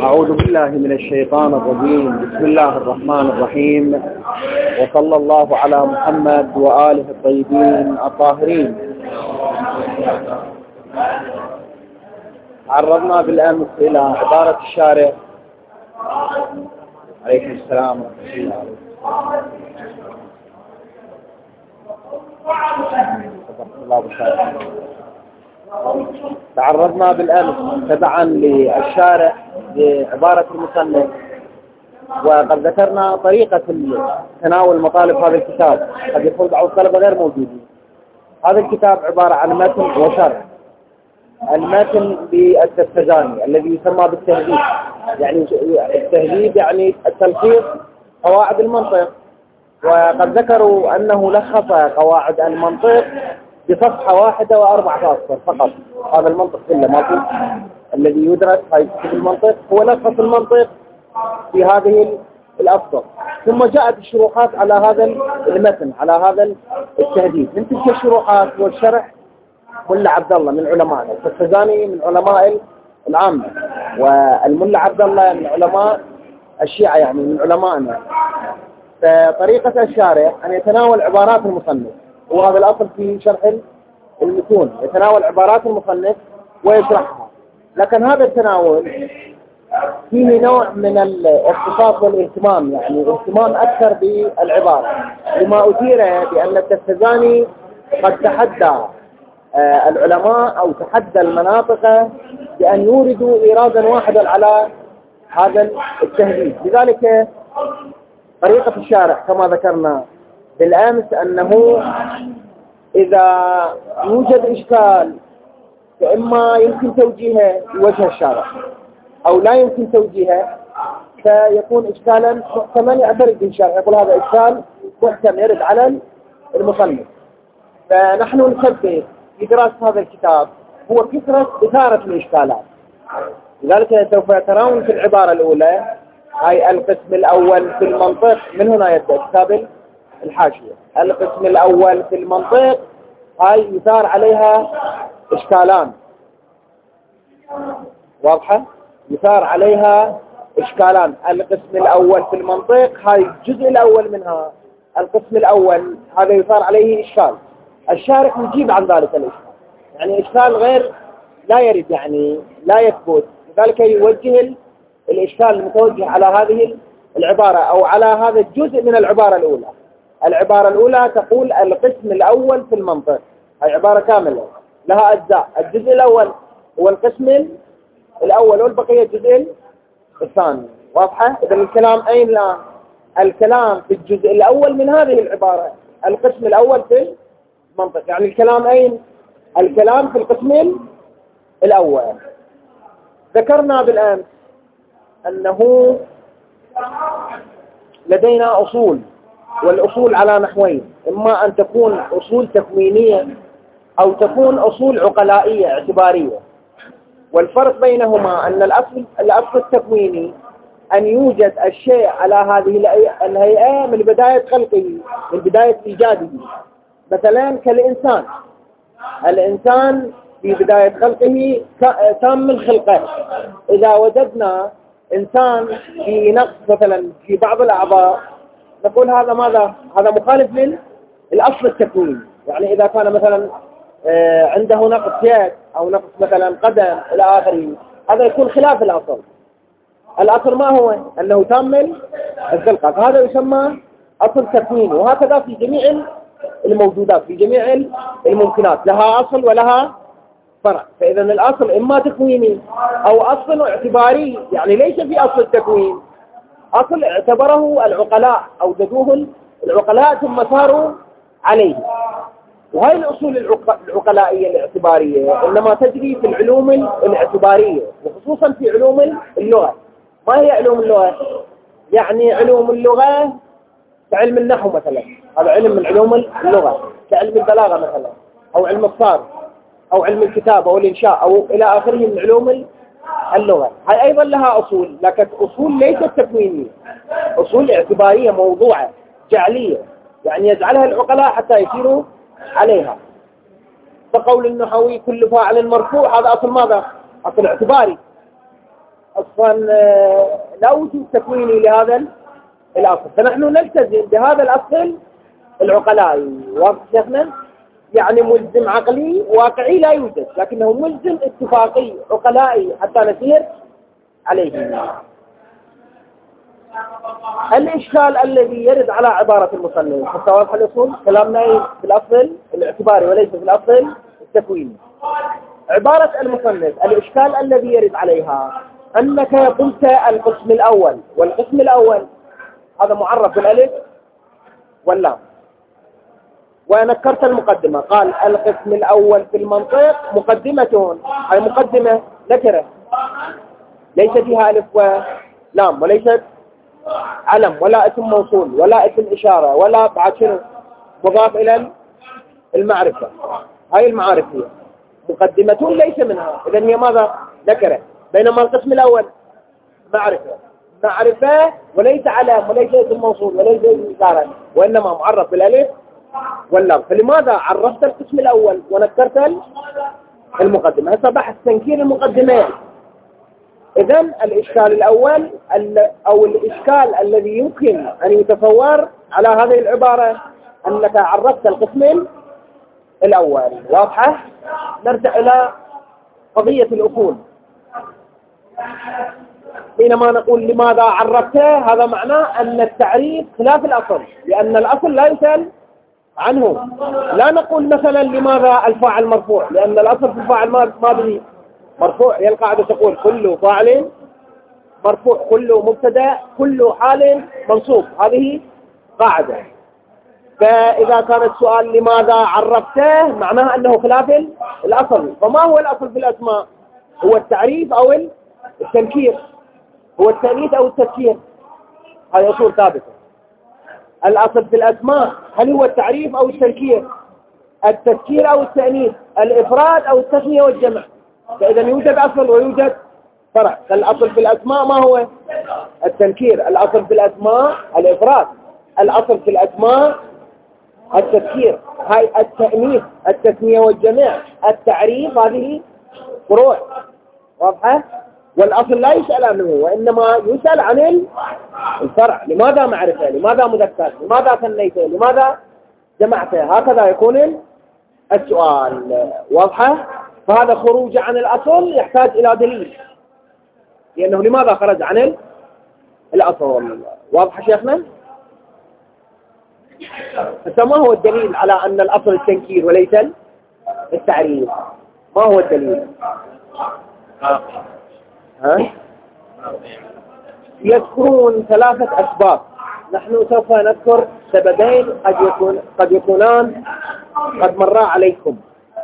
أعوذ بالله من الشيطان الرجيم. بسم الله الرحمن الرحيم، وصلى الله على محمد وآله الطيبين الطاهرين. تعرضنا بالأمس إلى عبارة الشارع عليكم السلام ورحمة الله وبركاته. تعرضنا بالأمس تبعا للشارع بعبارة المصنف، وقد ذكرنا طريقة تناول مطالب هذا الكتاب. قد يكون بعض الطلبة غير موجودين. هذا الكتاب عبارة عن متن وشرح. المتن بالتستزاني الذي يسمى بالتهذيب، يعني التهذيب يعني التلخيص قواعد المنطق، وقد ذكروا أنه لخص قواعد المنطق بصفحة واحدة و4 أسطر فقط. هذا المنطق كله ما الذي يدرس في المنطق هو لخص المنطق في هذه الأسطر، ثم جاءت الشروحات على هذا المتن، على هذا التهذيب. من تلك الشروحات والشرح ملا عبد الله من علمائنا، التستزاني من علماء العامة، والملا عبد الله من علماء الشيعة، يعني من علمائنا. فطريقة الشارع أن يتناول عبارات المصنف، وهذا الأصل في شرح المتون، يتناول عبارات المصنف ويشرحها. لكن هذا التناول فيه نوع من الاختصاص والاهتمام، يعني اهتمام أكثر بالعبارة، لما أثير بأن التستزاني قد تحدى العلماء أو تحدى المناطق بأن يوردوا إيرادا واحدا على هذا التهذيب. لذلك طريقة الشارع كما ذكرنا بالأمس أنه إذا يوجد إشكال فإما يمكن توجيهه بوجه الشارع أو لا يمكن توجيهه، فيكون إشكالا محتمل يعترض به الشارع، يقول هذا إشكال محتمل يرد على المصنف. فنحن نثبت في دراسة هذا الكتاب هو كثرة إثارة الإشكالات. لذلك سوف ترون في العبارة الأولى هاي القسم الأول في المنطق، من هنا يبدأ كتاب الحاشية. القسم الأول في المنطق هاي يثار عليها إشكالان، واضحة؟ يثار عليها إشكالان. القسم الأول في المنطق هاي الجزء الأول منها، القسم الأول هذا يثار عليه إشكال. الشارح يجيب عن ذلك الإشكال، يعني إشكال غير لا يرد، يعني لا يثبت. لذلك يوجه الإشكال المتوجه على هذه العبارة أو على هذا الجزء من العبارة الأولى. العبارة الأولى تقول القسم الأول في المنطق، هي عبارة كاملة لها أجزاء. الجزء الأول هو القسم الأول والبقية الجزء الثاني، واضحة؟ إذا الكلام أين الآن؟ الكلام في الجزء الأول من هذه العبارة، القسم الأول في المنطق، يعني الكلام أين؟ الكلام في القسم الأول. ذكرنا بالأمس أنه لدينا أصول، والأصول على نحوين، إما أن تكون أصول تكوينية أو تكون أصول عقلائية اعتبارية. والفرق بينهما أن الأصل التكويني أن يوجد الشيء على هذه الهيئة من بداية خلقه، من بداية إيجاده. مثلا كالإنسان، الإنسان في بداية خلقه تام الخلقة. إذا وجدنا إنسان في نقص مثلا في بعض الأعضاء نقول هذا ماذا؟ هذا مخالف للأصل التكويني. يعني إذا كان مثلا عنده نقص يد أو نقص مثلا قدم إلى آخره، هذا يكون خلاف الأصل. الأصل ما هو؟ أنه تام الخلقة، فهذا يسمى أصل تكويني. وهكذا في جميع الموجودات، في جميع الممكنات لها أصل ولها فرع. فإذا الأصل إما تكويني أو أصل اعتباري، يعني ليس في أصل التكوين، أصل اعتبره العقلاء أو جدوه العقلاء ثم ساروا عليه. وهي الأصول العقلائية الاعتبارية إنما تجري في العلوم الاعتبارية، وخصوصا في علوم اللغة. ما هي علوم اللغة؟ يعني علوم اللغة كعلم النحو مثلا، هذا علم من علوم اللغة، كعلم البلاغة مثلا، أو علم الصرف، أو علم الكتابة أو الإنشاء أو إلى آخره من علوم اللغة. هاي أيضا لها أصول، لكن أصول ليست تكوينية، أصول اعتبارية موضوعة جعلية، يعني يجعلها العقلاء حتى يسيروا عليها. فقول النحوي كل فاعل مرفوع هذا أصل ماذا؟ أصل اعتباري. أصلا لا وجود تكويني لهذا الأصل، فنحن نلتزم بهذا الأصل العقلائي. واضح شيخنا؟ يعني ملزم عقلي واقعي لا يوجد، لكنه ملزم اتفاقي عقلائي حتى نسير عليه. الإشكال الذي يرد على عبارة المصنف حتى واضح الأصول، كلامنا في الأصل الاعتباري وليس في الأصل التكويني. عبارة المصنف الإشكال الذي يرد عليها أنك قلت القسم الأول، والقسم الأول هذا معرف بالألف واللام، ونكرت المقدمة. قال القسم الأول في المنطق مقدمة، أي مقدمة نكرة ليس فيها ألف ولام، وليست علم ولا اسم موصول ولا اسم إشارة ولا بعد شنو مضاف إلى المعرفة. هاي المعارف هي مقدمة ليس منها، إذن هي ماذا؟ نكرة. بينما القسم الأول معرفة وليس علم وليس اسم موصول وليس اسم إشارة، وإنما معرف بالألف واللام. فلماذا عرفت القسم الأول ونكرت المقدمة؟ هسه بحث تنكير المقدمات. إذن الإشكال الأول أو الإشكال الذي يمكن أن يتصور على هذه العبارة أنك عرفت القسم الأول. واضحة؟ نرجع إلى قضية الأصول. حينما نقول لماذا عرفته، هذا معناه أن التعريف خلاف الأصل، لأن الأصل لا يسأل عنه. لا نقول مثلا لماذا الفاعل مرفوع، لأن الأصل في الفاعل ما به مرفوع. هي القاعدة تقول كل فاعل مرفوع، كل مبتدا، كل حال منصوب. هذه قاعدة. فإذا كان السؤال لماذا عرفته معناه أنه خلاف الأصل. فما هو الأصل في الأسماء؟ هو التعريف أو التنكير، هو التأنيث أو التذكير. هذه أصول ثابتة. الأصل في الأسماء هل هو التعريف أو التنكير، التذكير أو التأنيث، الإفراد أو التثنية والجمع. فإذا يوجد أصل ويوجد فرع. فالأصل في الأسماء ما هو؟ التنكير. الأصل في الأسماء الإفراد. الأصل في الأسماء التذكير. هاي التأنيث، التثنية والجمع، التعريف، هذه فروع. واضحة؟ والأصل لا يسأل عنه، وإنما يسأل عن الفرع. لماذا معرفة؟ لماذا مذكر؟ لماذا ثنيته؟ لماذا جمعته؟ هكذا يكون السؤال. واضحة؟ فهذا خروج عن الأصل يحتاج إلى دليل، لأنه لماذا خرج عن الأصل؟ واضح شيخنا؟ فما هو الدليل على أن الأصل التنكير وليس التعريف؟ ما هو الدليل؟ يذكرون ثلاثة أسباب. نحن سوف نذكر سببين قد يكونان قد مرا عليكم.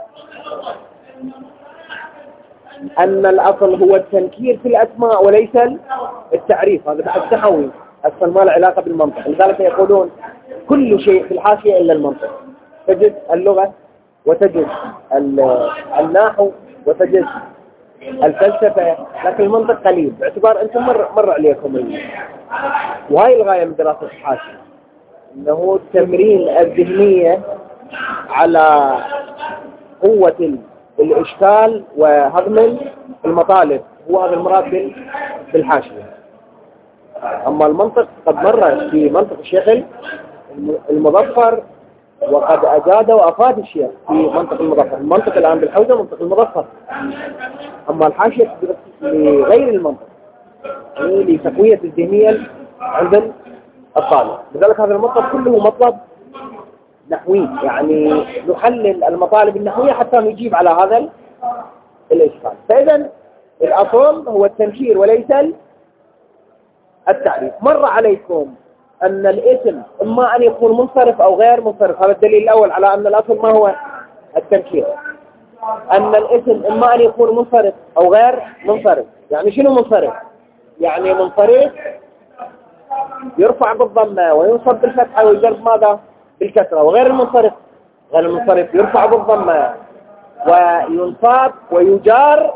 أن الأصل هو التنكير في الأسماء وليس التعريف. هذا بحث نحوي أصلا ما له علاقة بالمنطق. لذلك يقولون كل شيء في الحاشية إلا المنطق. تجد اللغة وتجد النحو وتجد الفلسفة، لكن المنطق قليل، باعتبار أنتم مر عليكم. وهي الغاية من دراسة الحاشية، أنه تمرين الذهنية على قوة الإشكال وهضم المطالب. هو هذا المراد بالحاشية. أما المنطق قد مر في منطق الشيخ المظفر، وقد أجاد وأفاد الشيخ في منطق المظفر. المنطق الآن بالحوزة منطق المظفر. أما الحاشية لغير المنطق، لتقوية الذهنية عند الطالب. لذلك هذا المطلب كله مطلب نحوي، يعني نحلل المطالب النحوية حتى نجيب على هذا الإشكال. فإذا الأصل هو التنكير وليس التعريف. مر عليكم أن الاسم إما أن يكون منصرف أو غير منصرف. هذا الدليل الأول على أن الأصل ما هو؟ التنكير. أن الاسم إما أن يكون منصرف أو غير منصرف. يعني شنو منصرف؟ يعني منصرف يرفع بالضمة وينصب بالفتحة ويجر ماذا؟ بالكسرة. وغير المنصرف، غير المنصرف يرفع بالضمة وينصب ويجار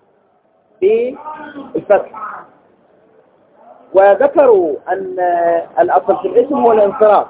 بالفتحة. وذكروا أن الأصل في الاسم هو الانصراف،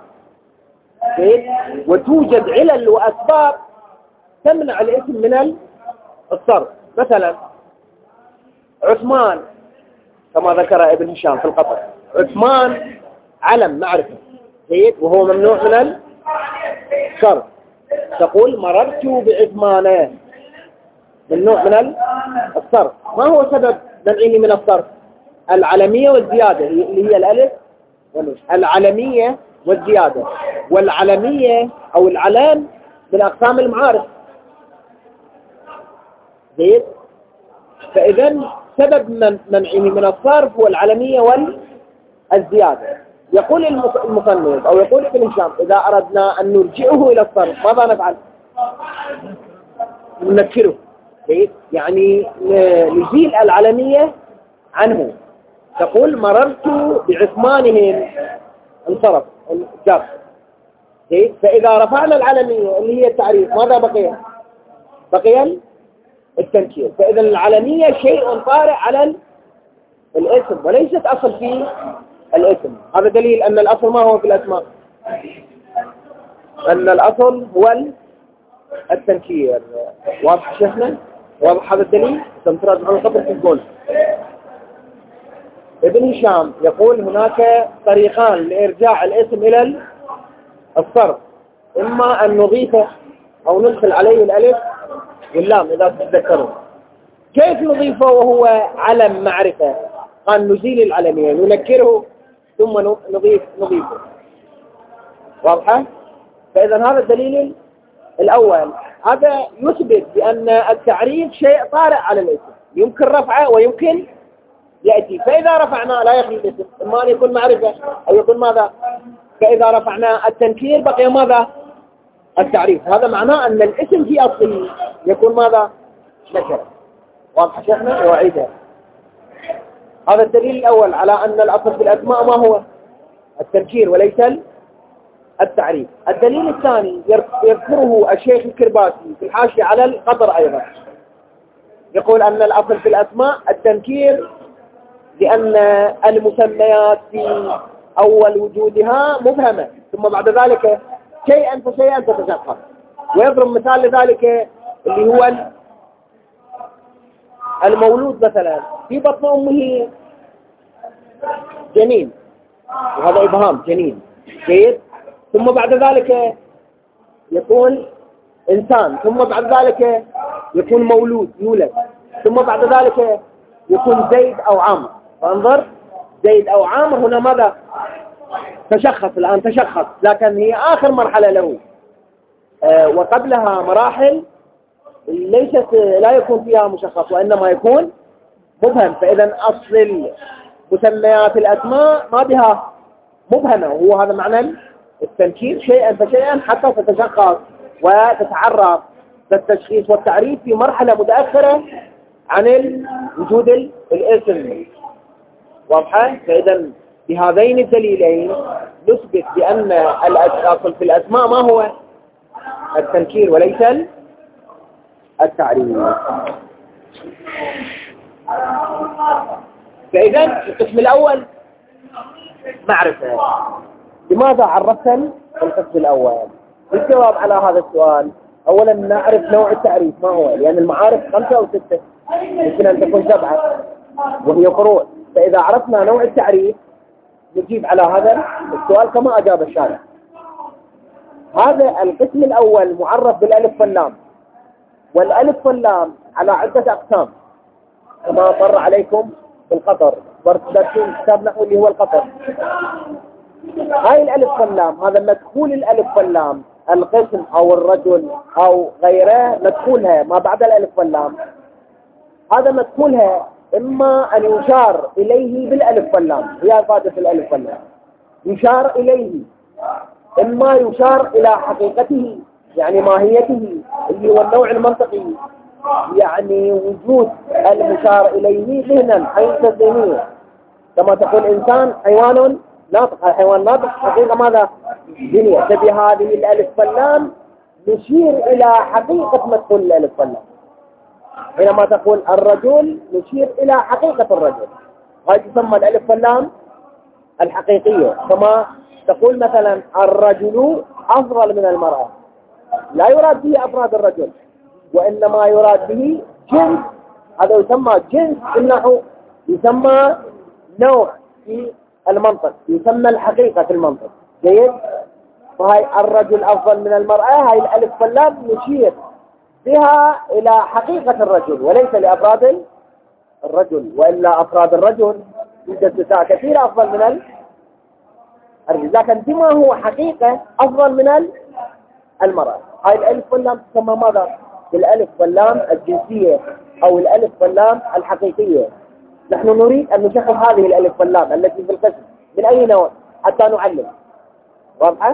وتوجد علل وأسباب تمنع الاسم من الصرف. مثلا عثمان كما ذكر ابن هشام في القطر. عثمان علم معرفة جيد وهو ممنوع من الصرف. تقول مررت بعثمان ممنوع من الصرف. ما هو سبب منعه من الصرف؟ العلمية والزيادة اللي هي الألف العلمية والزيادة. والعلمية أو العلام من أقسام المعارف جيد. فإذا سبب منعه من الصرف هو العلمية والزيادة. يقول المصنف أو يقول ابن هشام إذا أردنا أن نرجعه إلى الصرف ماذا نفعل؟ ننكره جيد، يعني نزيل العلمية عنه. تقول مررت بعثمانهم انصرف الجر جيد. فإذا رفعنا العلمية اللي هي التعريف ماذا بقي؟ بقي التنكير. فإذا العلمية شيء طارئ على الاسم وليست أصل في الاسم. هذا دليل أن الأصل ما هو في الأسماء؟ أن الأصل هو التنكير. واضح شيخنا؟ واضح هذا الدليل؟ سنترد عن القبر في الجول. ابن هشام يقول هناك طريقان لإرجاع الاسم إلى الصرف، إما أن نضيفه أو ندخل عليه الألف واللام إذا تتذكروا. كيف نضيفه وهو علم معرفة؟ قال نزيل العلمية ننكره ثم نضيفه. واضحة؟ فإذا هذا الدليل الأول. هذا يثبت بأن التعريف شيء طارئ على الاسم يمكن رفعه ويمكن يأتي. فإذا رفعنا لا يخلي الاسم إما أن يكون معرفة أو يكون ماذا؟ فإذا رفعنا التنكير بقي ماذا؟ التعريف. هذا معناه أن الاسم في أصله يكون ماذا؟ نكرة. واضح شيخنا؟ وعيدها. هذا الدليل الأول على أن الأصل في الأسماء ما هو؟ التنكير وليس التعريف. الدليل الثاني يذكره الشيخ الكرباسي في الحاشية على القطر أيضا. يقول أن الأصل في الأسماء التنكير لأن المسميات في أول وجودها مبهمة ثم بعد ذلك شيئا فشيئا تتشخص. ويضرب مثال لذلك اللي هو المولود مثلا في بطن أمه جنين وهذا إبهام جنين جيد. ثم بعد ذلك يكون إنسان ثم بعد ذلك يكون مولود يولد ثم بعد ذلك يكون زيد أو عامر. فانظر زيد أو عامر هنا ماذا؟ تشخص الآن تشخص لكن هي آخر مرحلة له. وقبلها مراحل ليست لا يكون فيها مشخص وإنما يكون مبهم. فإذا أصل مسميات الأسماء ما بها مبهمة وهو هذا معنى التنكير شيئا فشيئا حتى تتشخص وتتعرف. التشخيص والتعريف في مرحلة متأخرة عن وجود الاسم. واضحة؟ فإذا بهذين الدليلين نثبت بأن الأصل في الأسماء ما هو؟ التنكير وليس التعريف. فإذا القسم الأول معرفة. لماذا عرفت القسم الأول؟ الجواب على هذا السؤال أولا نعرف نوع التعريف ما هو، لأن المعارف 5 أو 6 يمكن أن تكون 7 وهي فروع. فإذا عرفنا نوع التعريف نجيب على هذا السؤال كما أجاب الشارع. هذا القسم الأول معرف بالألف واللام، والألف واللام على عدة أقسام كما مر عليكم في القطر درسين كتاب نحو اللي هو القطر. هاي الألف واللام هذا مدخول الألف واللام القسم أو الرجل أو غيره مدخولها ما بعد الألف واللام هذا مدخولها إما أن يشار إليه بالألف واللام هي فائدة الألف واللام يشار إليه، إما يشار إلى حقيقته يعني ماهيته اللي هو النوع المنطقي يعني وجود المشار إليه ذهنا حقيقة ذهنية كما تقول إنسان حيوان ناطق. الحيوان ناطق حقيقة ماذا؟ ذهنية. تبي هذه الألف واللام نشير إلى حقيقة مدخول الألف واللام. حينما تقول الرجل نشير إلى حقيقة الرجل. هذه تسمى الألف واللام الحقيقية. كما تقول مثلا الرجل أفضل من المرأة لا يراد به أفراد الرجل وإنما يراد به جنس. هذا يسمى جنس النحو يسمى نوع في المنطق يسمى الحقيقة في المنطق. جيد. وهي الرجل أفضل من المرأة، هاي الألف واللام نشير بها إلى حقيقة الرجل وليس لأفراد الرجل، وإلا أفراد الرجل يوجد نساء كثيرة أفضل من الرجل، لكن بما هو حقيقة أفضل من المرأة. هاي الألف واللام تسمى ماذا؟ بالألف واللام الجنسية أو الألف واللام الحقيقية. نحن نريد أن نشخص هذه الألف واللام التي في القسم من أي نوع حتى نعلم. واضحة؟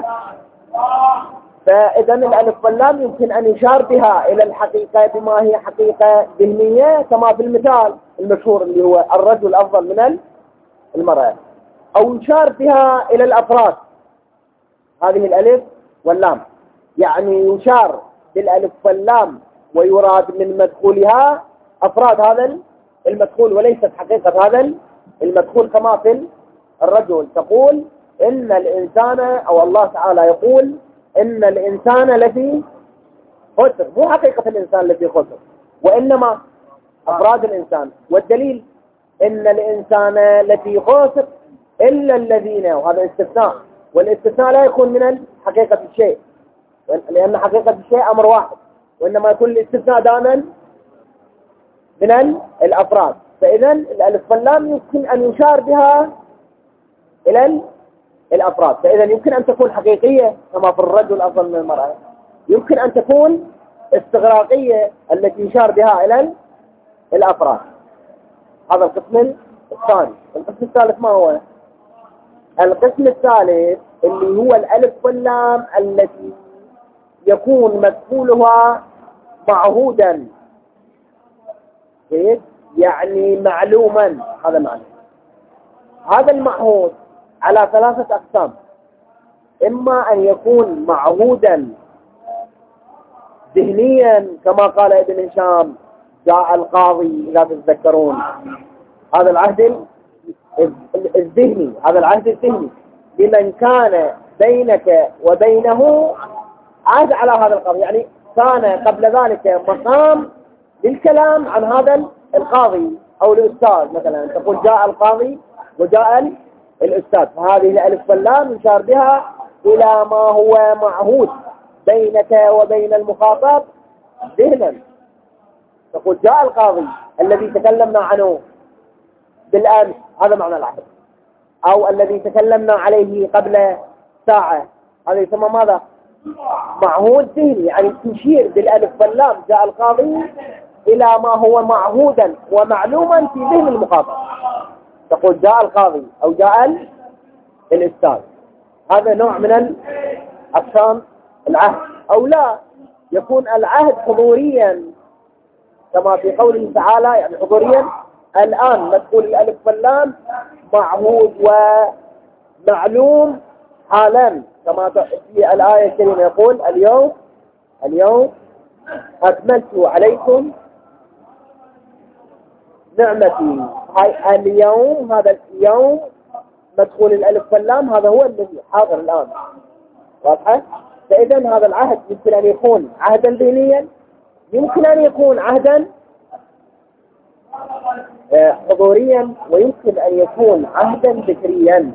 فإذا الألف واللام يمكن أن يشار بها إلى الحقيقة بما هي حقيقة ذهنية، كما في المثال المشهور اللي هو الرجل أفضل من المرأة، أو يشار بها إلى الأفراد. هذه الألف واللام يعني يشار بالألف واللام ويراد من مدخولها أفراد هذا المدخول وليست حقيقة هذا المدخول، كما في الرجل تقول إن الإنسان، أو الله تعالى يقول إن الإنسان لفي خسر، مو حقيقة الإنسان لفي خسر وإنما أفراد الإنسان. والدليل إن الإنسان لفي خسر إلا الذين، وهذا استثناء، والاستثناء لا يكون من حقيقة الشيء لأن حقيقة الشيء أمر واحد، وإنما يكون الاستثناء دائما من الأفراد. فإذا الألف واللام يمكن أن يشار بها إلى الأفراد. فإذا يمكن أن تكون حقيقية كما في الرجل أفضل من المرأة، يمكن أن تكون استغراقية التي يشار بها إلى الأفراد. هذا القسم الثاني. القسم الثالث ما هو؟ القسم الثالث اللي هو الألف واللام التي يكون مدخولها معهودا، يعني معلوما. هذا معنى هذا المعهود على ثلاثة أقسام. إما أن يكون معهودا ذهنيا كما قال ابن هشام جاء القاضي، إذا تتذكرون هذا العهد الذهني، هذا العهد الذهني لمن كان بينك وبينه عهد على هذا القاضي، يعني كان قبل ذلك مقام للكلام عن هذا القاضي أو الأستاذ. مثلا تقول جاء القاضي وجاء الأستاذ، فهذه الألف واللام يشار بها إلى ما هو معهود بينك وبين المخاطب ذهنا. تقول جاء القاضي الذي تكلمنا عنه بالأمس، هذا معنى العهد، أو الذي تكلمنا عليه قبل ساعة، هذا يسمى ماذا؟ معهود ذهني، يعني تشير بالألف واللام جاء القاضي إلى ما هو معهودا ومعلوما في ذهن المخاطب. تقول جاء القاضي أو جاء الأستاذ. هذا نوع من أقسام العهد. أو لا يكون العهد حضوريا كما في قوله تعالى، يعني حضوريا الآن مدخول الألف واللام معهود ومعلوم حالا، كما في الآية الكريمة يقول اليوم أكملت عليكم نعمتي. هاي اليوم، هذا اليوم مدخول الألف واللام هذا هو الذي حاضر الآن. واضحة؟ فإذا هذا العهد يمكن أن يكون عهدا ذهنيا، يمكن أن يكون عهدا حضوريا، ويمكن أن يكون عهدا ذكريا.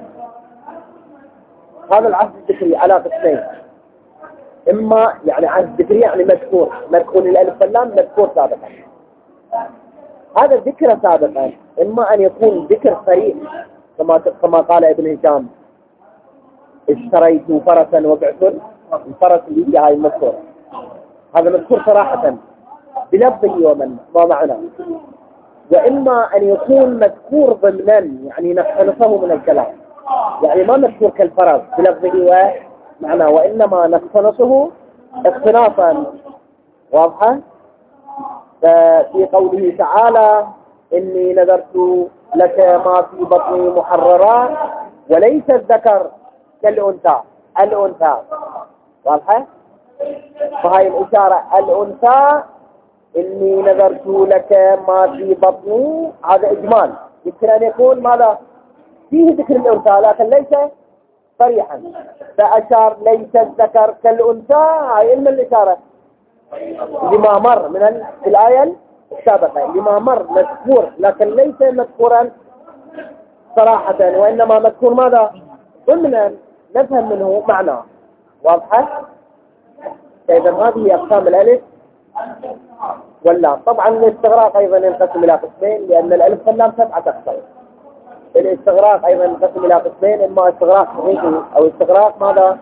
هذا العهد الذكري على قسمين. إما يعني عهد ذكري يعني مذكور، مدخول الألف واللام مذكور سابقا، هذا ذكر سابقا. إما أن يكون ذكر صريح كما قال ابن هشام اشتريت فرسا وبعت الفرس اللي هاي المذكور، هذا مذكور صراحة بلفظه وما معناه. وإما أن يكون مذكور ضمنا، يعني نقتنصه من الكلام، يعني ما مذكور كالفرس بلفظه ومعناه، وإنما نقتنصه اقتناصا. واضحة؟ في قوله تعالى إني نذرت لك ما في بطني محررا وليس الذكر كالأنثى. الأنثى واضحة؟ فهي الإشارة الأنثى إني نذرت لك ما في بطني، هذا إجمال. يمكن أن يكون ماذا؟ فيه ذكر الأنثى لكن ليس صريحا، فأشار ليس الذكر كالأنثى. هاي إما الإشارة لما مر من الآية السابقة، لما مر مذكور لكن ليس مذكورا صراحة، وإنما مذكور ماذا؟ ضمنا نفهم منه معناه. واضحة؟ إذا هذه أقسام الألف واللام. طبعا الاستغراق أيضا ينقسم إلى قسمين، لأن الألف واللام 7 أقسام. الاستغراق أيضا ينقسم إلى قسمين، إما استغراق حقيقي أو استغراق ماذا؟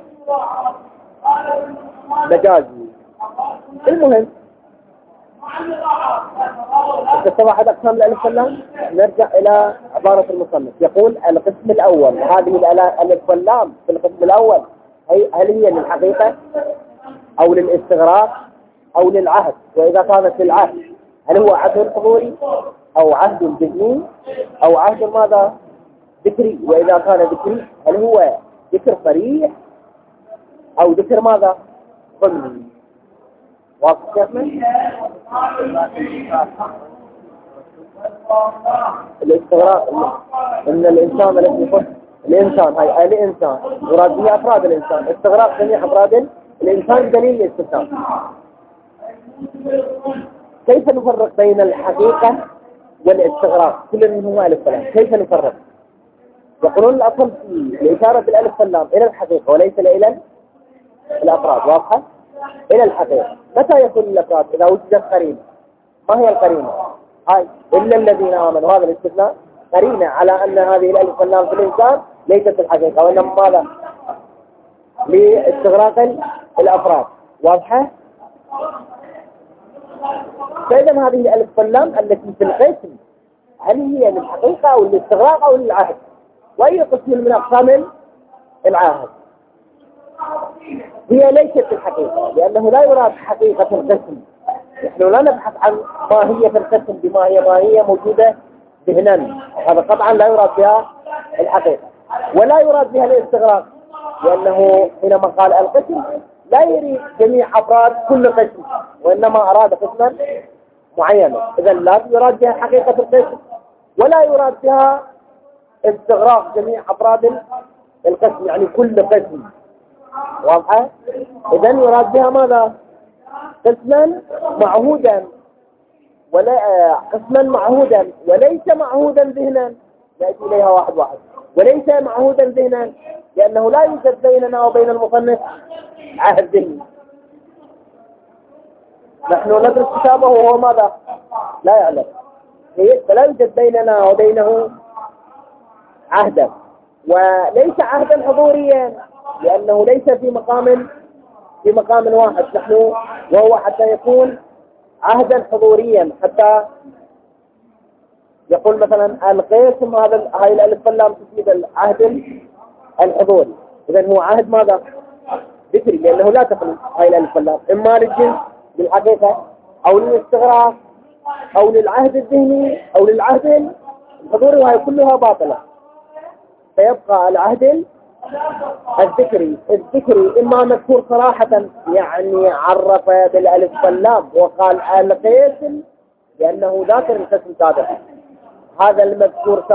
مجازي. المهم اتضحت أقسام الألف واللام. نرجع إلى عبارة المصنف. يقول القسم الأول، هذه الألف واللام في القسم الأول هل هي للحقيقة أو للاستغراق أو للعهد؟ وإذا كانت للعهد هل هو عهد حضوري أو عهد ذهني أو عهد ماذا؟ ذكري. وإذا كان ذكري هل هو ذكر صريح أو ذكر ماذا؟ ضمني. واضح يا أخي؟ الاستغراق ان الانسان الذي يفكر الانسان، هاي الانسان يراد به افراد الانسان. استغراق جميع افراد الانسان دليل الاستثناء. كيف نفرق بين الحقيقة والاستغراق؟ كل منهما الف واللام. كيف نفرق؟ يقولون الاصل في الاشارة بالالف واللام الى الحقيقة وليس الى الافراد. واضحة؟ الى الحقيقة. متى يكون الافراد؟ اذا وجدت قرينة. ما هي القرينة؟ هاي إلا الذين آمنوا، هذا الاستثناء قرينة على أن هذه الألف واللام في الإنسان ليست الحقيقة وإنما ماذا؟ لاستغراق الأفراد. واضحة؟ فإذا هذه الألف واللام التي في القسم هل هي للحقيقة أو للاستغراق أو للعهد؟ وأي قسم من أقسام العهد؟ هي ليست الحقيقة، لأنه لا يراد حقيقة القسم. نحن لا نبحث عن ماهية القسم بما هي ماهية موجودة ذهنا، هذا طبعا لا يراد بها الحقيقة. ولا يراد بها الاستغراق، لأنه حينما قال القسم لا يريد جميع أفراد كل قسم، وإنما أراد قسما معينا. إذا لا يراد بها حقيقة القسم ولا يراد بها استغراق جميع أفراد القسم، يعني كل قسم. واضحة؟ إذا يراد بها ماذا؟ قسما معهودا قسما معهودا وليس معهودا ذهنا. نأتي إليها واحد واحد. وليس معهودا ذهنا لأنه لا يوجد بيننا وبين المصنف عهد ذهني. نحن ندرس كتابه وهو ماذا؟ لا يعلم. فلا يوجد بيننا وبينه عهدا، وليس عهدا حضوريا لأنه ليس في مقام واحد. نحن وهو حتى يكون عهدا حضوريا، حتى يقول مثلا القسم هاي الالف واللام تفيد العهد الحضوري. اذا هو عهد ماذا؟ ذكري، لانه لا تخلو هاي الالف واللام اما للجنس بالحقيقه او للاستغراق او للعهد الذهني او للعهد الحضوري، وهي كلها باطله. فيبقى العهد الذكري إما مذكور صراحة، يعني عرف بالألف واللام وقال القسم لأنه ذاكر القسم سابقا. هذا المذكور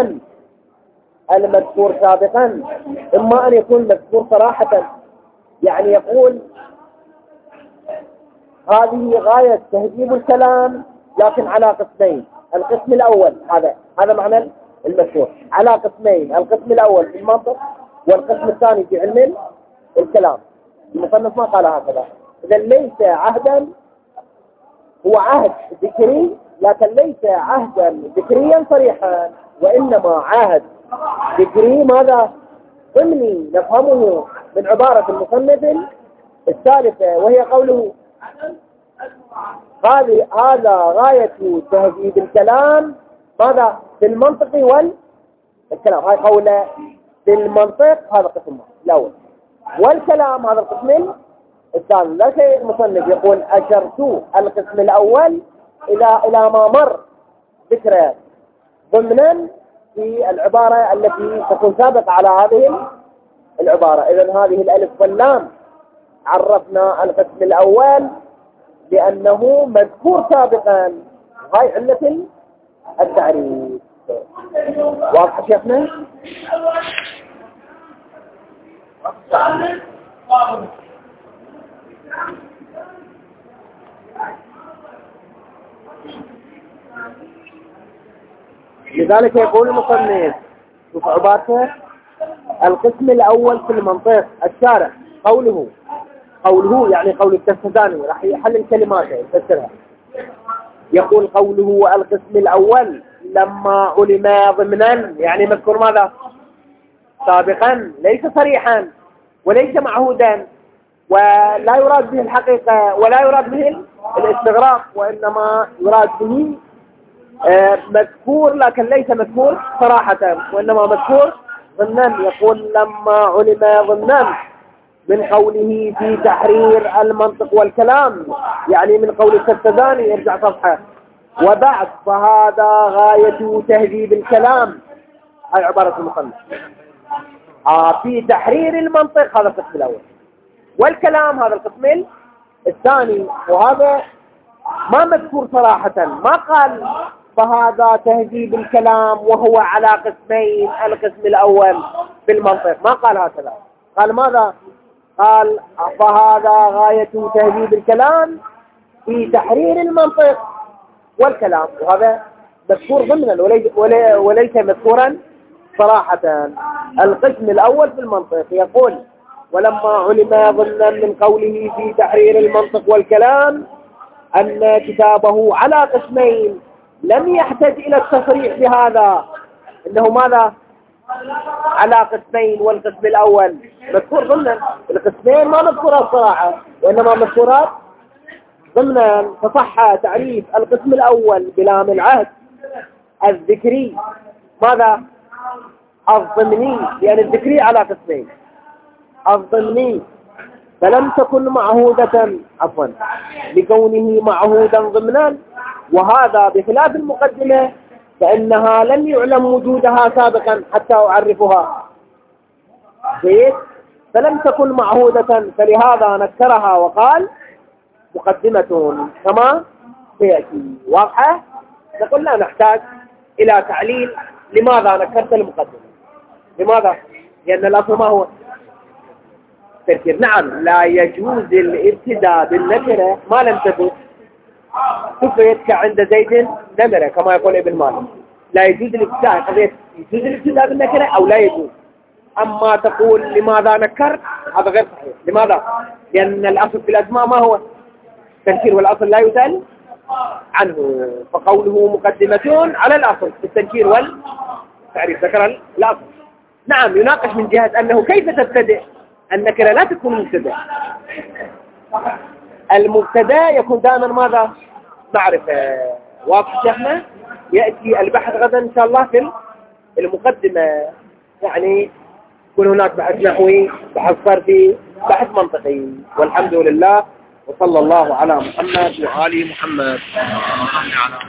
سابقا إما أن يكون مذكور صراحة، يعني يقول هذه غاية تهذيب الكلام لكن على قسمين. القسم الأول هذا معنى المذكور على قسمين. القسم الأول في المنطق والقسم الثاني في علم الكلام. المصنف ما قال هكذا. إذا ليس عهدا، هو عهد ذكري لكن ليس عهدا ذكريا صريحا، وإنما عهد ذكري ماذا؟ ضمني نفهمه من عبارة المصنف الثالثة، وهي قوله هذا غاية تهذيب الكلام ماذا؟ في المنطق والكلام. هاي قوله في المنطق، هذا قسم الأول، والكلام هذا القسم الثاني. لا شيء المصنف يقول أشرت القسم الأول إلى ما مر ذكره ضمنا في العبارة التي تكون سابقة على هذه العبارة. إذن هذه الألف واللام عرفنا القسم الأول لأنه مذكور سابقا، هاي علة التعريف. واضح شيخنا؟ لذلك يقول المصنف في صعوباته: القسم الأول في المنطق الشارع قوله يعني قول التستداني، راح يحلل كلماته يفسرها. يقول قوله القسم الأول لما علم ضمنا، يعني مذكور ماذا سابقا، ليس صريحا وليس معهودا، ولا يراد به الحقيقة ولا يراد به الاستغراق، وإنما يراد به مذكور لكن ليس مذكور صراحة، وإنما مذكور ضمنا. يقول لما علم ضمنا من قوله في تحرير المنطق والكلام، يعني من قول التستداني، ارجع صفحة. وبعد فهذا غاية تهذيب الكلام، هاي عبارة المصنف. في تحرير المنطق هذا القسم الأول، والكلام هذا القسم الثاني، وهذا ما مذكور صراحة، ما قال فهذا تهذيب الكلام وهو على قسمين، القسم الأول في المنطق ما قال هكذا، قال ماذا؟ قال فهذا غاية تهذيب الكلام في تحرير المنطق والكلام، وهذا مذكور ضمنا وليس مذكورا صراحة. القسم الأول في المنطق يقول ولما علم ضمنا من قوله في تحرير المنطق والكلام أن كتابه على قسمين لم يحتاج إلى التصريح بهذا، إنه ماذا؟ على قسمين، والقسم الأول مذكور ضمنا، القسمين ما مذكورات صراحة وإنما مذكورات ضمنا. فصح تعريف القسم الأول بلام العهد الذكري ماذا؟ الضمني، لأن الذكري على قسمين، الضمني فلم تكن معهودة لكونه معهودا ضمنا، وهذا بخلاف المقدمة فإنها لم يعلم وجودها سابقا حتى أعرفها. فلم تكن معهودة، فلهذا نكرها وقال مقدمة كما سيأتي. واضحة؟ نقول لا نحتاج إلى تعليل لماذا نكرت المقدمة. لماذا؟ لأن الأصل ما هو تذكير. نعم لا يجوز الابتداء بالنكرة ما لم تثبت عند زيد نمرة كما يقول ابن مالك، لا يجوز الابتداء، قضية يجوز الابتداء بالنكرة أو لا يجوز. أما تقول لماذا نكرت هذا غير صحيح. لماذا؟ لأن الأصل في الأسماء ما هو التنكير، والأصل لا يسأل عنه، فقوله مقدمة على الأصل في التنكير والتعريف ذكر الأصل. نعم يناقش من جهة أنه كيف تبتدئ النكرة، لا تكون مبتدأ. المبتدأ يكون دائما ماذا؟ معرفة. واضح شيخنا؟ يأتي البحث غدا إن شاء الله في المقدمة، يعني يكون هناك بحث نحوي، بحث صرفي، بحث منطقي. والحمد لله، وصلى الله على محمد وآل محمد.